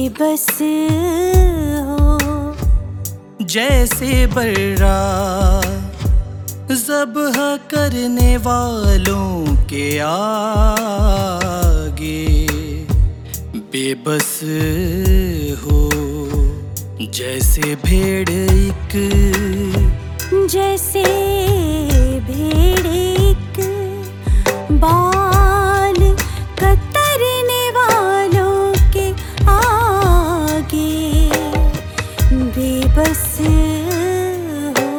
बेबस हो जैसे बर्रा ज़ब्ह करने वालों के आगे बेबस हो जैसे भेड़ एक जैसे भेड़ एक बाल कतरने वालों के आगे बेबस हो।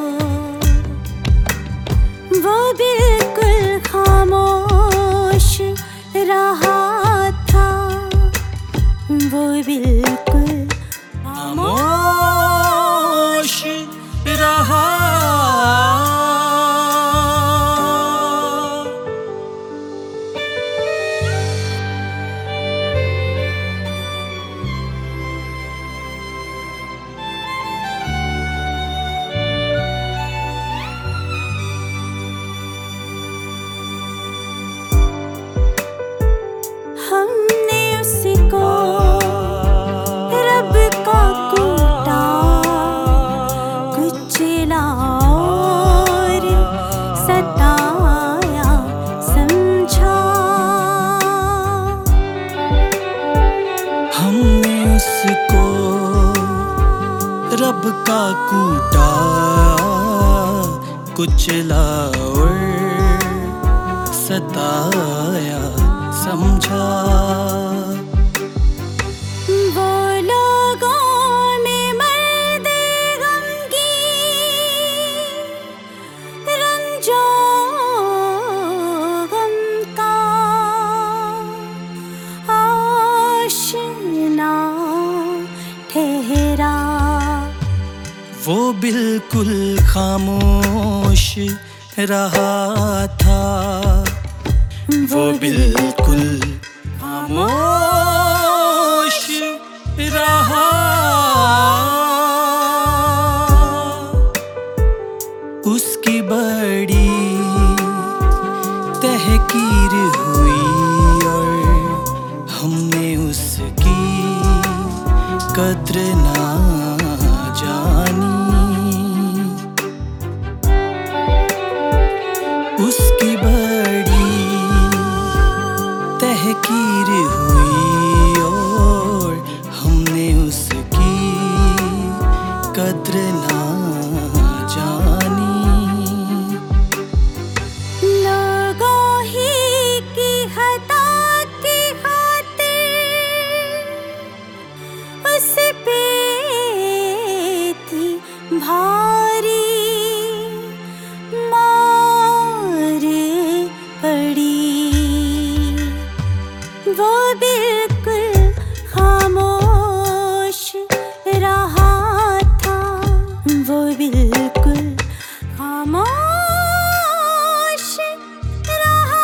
वो बिल्कुल खामोश रहा था, वो बिल्कुल खामोश रहा। हमने उसको रब का कूटा कुचला और सताया समझा। हमने उसको रब का कूटा कुचला और सताया समझा। वो लोगों में मर्द गमगीन रंजो गम का आशना ठहरा। वो बिल्कुल खामोश रहा था, वो बिल्कुल खामोश रहा। उसकी बड़ी तहकीर हुई और हमने उसकी कद्र ना जानी। उसकी बड़ी तहकीर हुई और हमने उसकी कद्र ना जानी। लोगों ही की खता की खातिर उस पे थी भारी मार पड़ी। वो बिल्कुल खामोश रहा था, वो बिल्कुल खामोश रहा।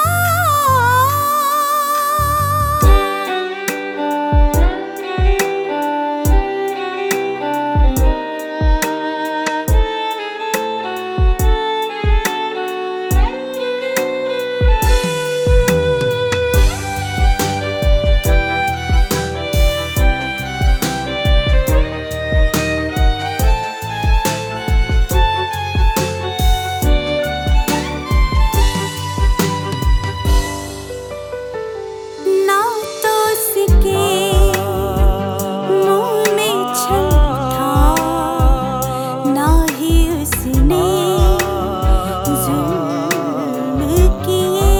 ना तो उसके मुंह में छल था, ना ही उसने जुल्म किए।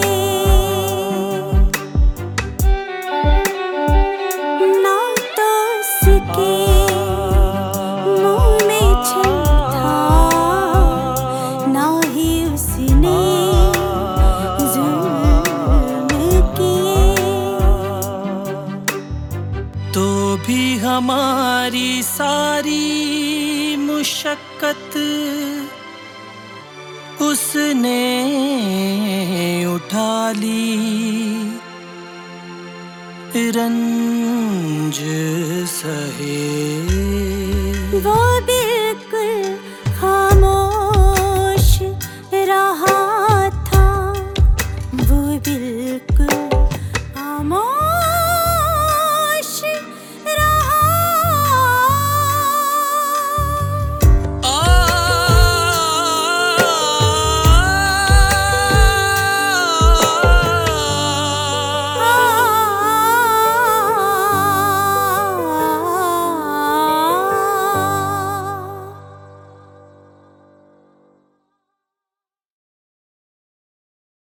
ना तो उसके मुंह में छल था, ना ही उसने जुल्म किए। तो भी हमारी सारी मुशक्कत उसने उठा ली। रंज सहे वो